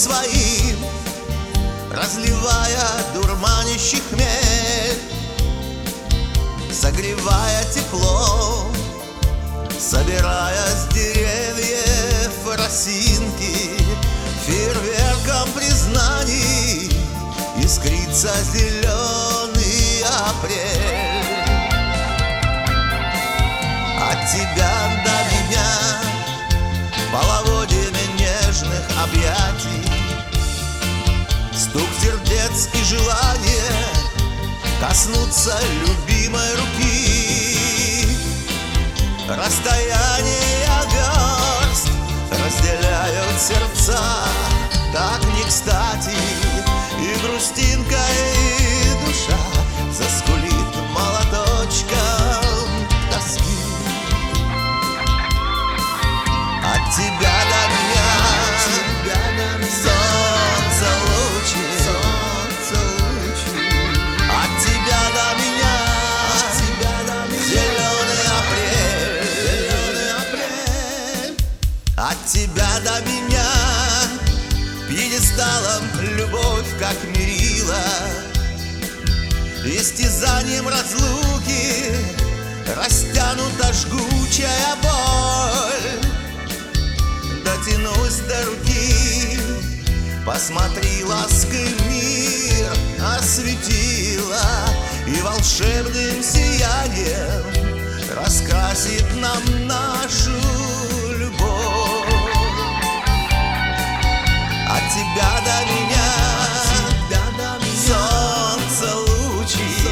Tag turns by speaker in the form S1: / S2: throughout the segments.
S1: своим, разливая дурманящий хмель, согревая тепло, собирая с деревьев росинки, фейерверком признаний искрится зеленый апрель. От тебя до меня половодьями нежных объятий, стук сердец и желание коснуться любимой руки. Расстояние верст разделяют сердца так не кстати, и грустинка, и душа заскулит молоточком тоски. От тебя до меня солнце лучи, от тебя до меня зеленый апрель, от тебя до меня пьедесталом любовь как мерила, истязанием разлуки растянута жгучая боль. Дотянусь до руки, посмотри, лаской мир осветила, и волшебным сиянием раскрасит нам нашу любовь. От тебя до меня солнце лучи,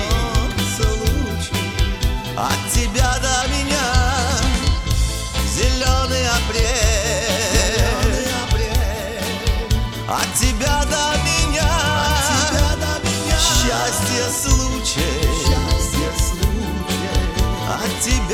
S1: от тебя до меня зеленый апрель, от тебя до меня счастье случай, от тебя